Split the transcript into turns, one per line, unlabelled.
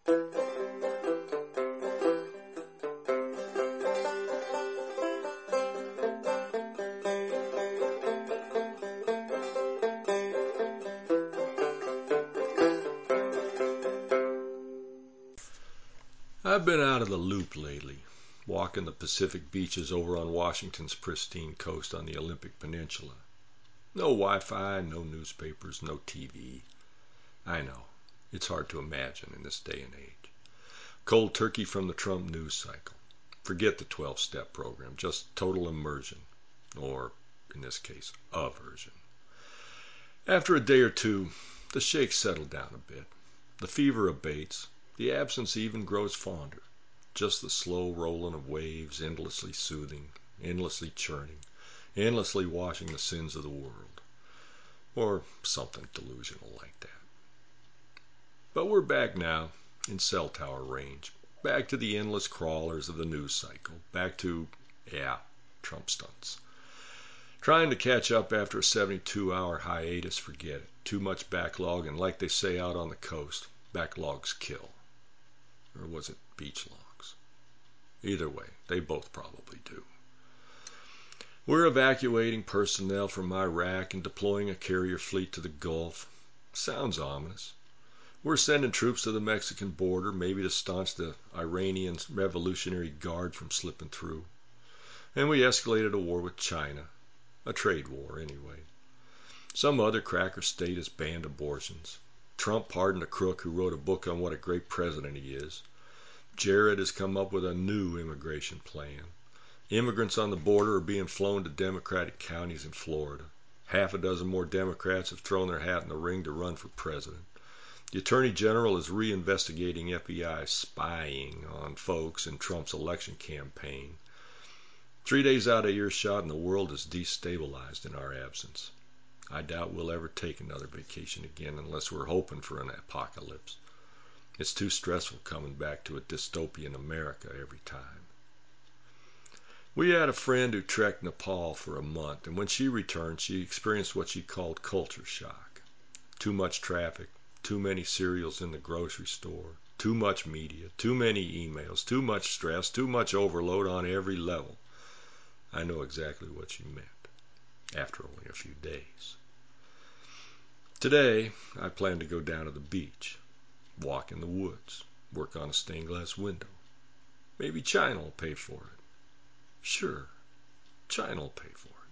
I've been out of the loop lately, walking the Pacific beaches over on Washington's pristine coast on the Olympic Peninsula. No Wi-Fi, no newspapers, no TV. I know, it's hard to imagine in this day and age. Cold turkey from the Trump news cycle. Forget the 12-step program, just total immersion, or in this case, aversion. After a day or two, the shakes settle down a bit. The fever abates. The absence even grows fonder. Just the slow rolling of waves, endlessly soothing, endlessly churning, endlessly washing the sins of the world. Or something delusional like that. But we're back now, in cell tower range. Back to the endless crawlers of the news cycle. Back to, Trump stunts. Trying to catch up after a 72-hour hiatus, forget it. Too much backlog, and like they say out on the coast, backlogs kill. Or was it beach logs? Either way, they both probably do. We're evacuating personnel from Iraq and deploying a carrier fleet to the Gulf. Sounds ominous. We're sending troops to the Mexican border, maybe to staunch the Iranian Revolutionary Guard from slipping through. And we escalated a war with China. A trade war, anyway. Some other cracker state has banned abortions. Trump pardoned a crook who wrote a book on what a great president he is. Jared has come up with a new immigration plan. Immigrants on the border are being flown to Democratic counties in Florida. Half a dozen more Democrats have thrown their hat in the ring to run for president. The Attorney General is reinvestigating FBI spying on folks in Trump's election campaign. 3 days out of earshot and the world is destabilized in our absence. I doubt we'll ever take another vacation again unless we're hoping for an apocalypse. It's too stressful coming back to a dystopian America every time. We had a friend who trekked Nepal for a month, and when she returned, she experienced what she called culture shock. Too much traffic, too many cereals in the grocery store, too much media, too many emails, too much stress, too much overload on every level. I know exactly what she meant, after only a few days. Today, I plan to go down to the beach, walk in the woods, work on a stained glass window. Maybe China will pay for it. Sure, China will pay for it.